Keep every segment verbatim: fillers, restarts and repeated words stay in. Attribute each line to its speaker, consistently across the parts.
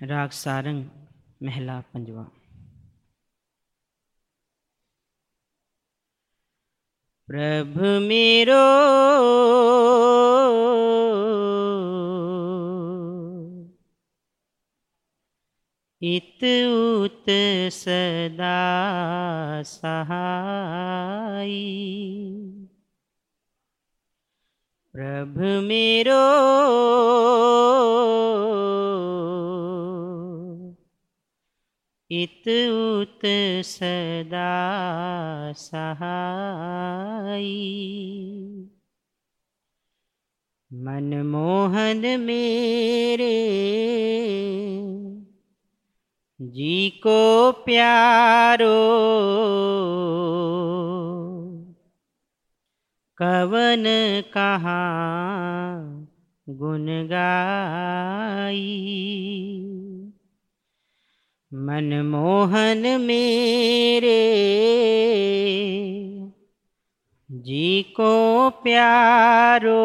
Speaker 1: राग सारंग महला पंजवा। प्रभु मेरो इत उत सदा सहाई। प्रभु मेरो इत उत सदा सहाई। मनमोहन मेरे जी को प्यारो, कवन कहाँ गुण गाई। मनमोहन मेरे जी को प्यारो,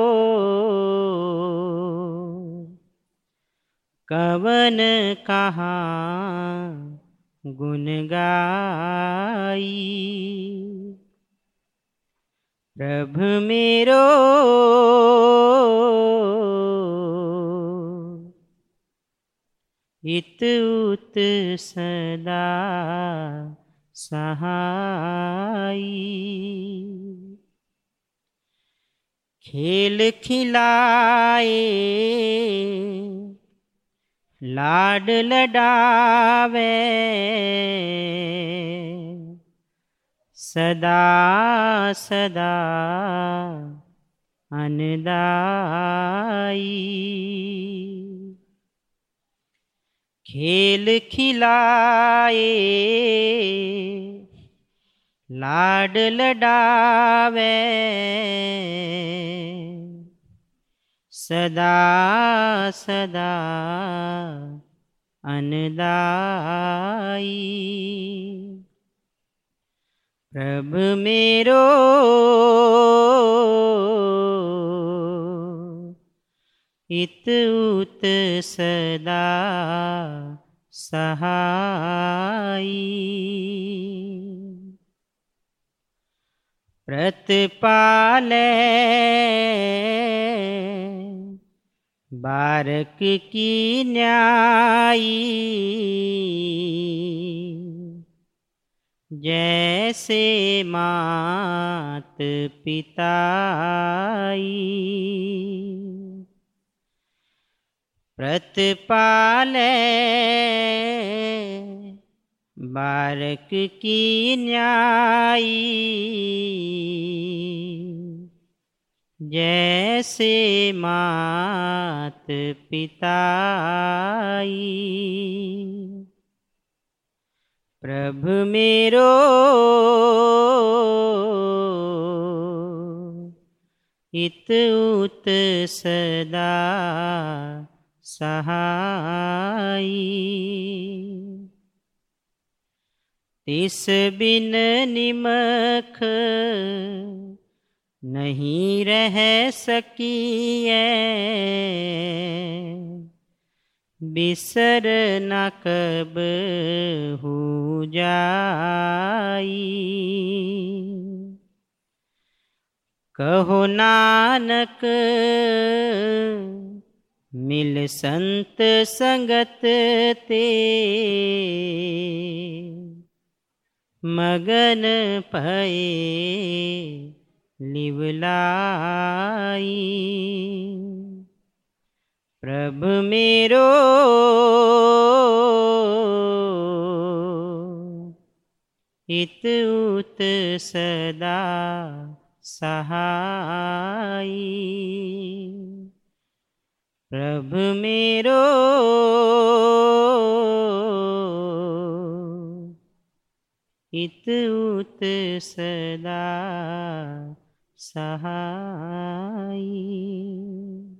Speaker 1: कवन कहाँ गुण गाई। प्रभु मेरो इत उत सदा सहाई। खेल खिलाए लाड लडावे, सदा सदा अनदाई। खेल खिलाए लाड लडावे, सदा सदा अनदाई। प्रभु मेरो इत उत सदा सहाई। प्रतिपाले बारक की न्यायी, जैसे मात पिताई। प्रतिपाले बारक की न्यायी, जैसे मात पिताई। प्रभु मेरो इत उत सदा सहाई। तिस बिन निमख नहीं रह सकिए, बिसर न कब हो जाई। कहो नानक मिल संत संगत ते, मगन भये लिवलाई। प्रभु मेरो इत उत सदा सहाई। प्रभु मेरो इत उत सदा सहाई।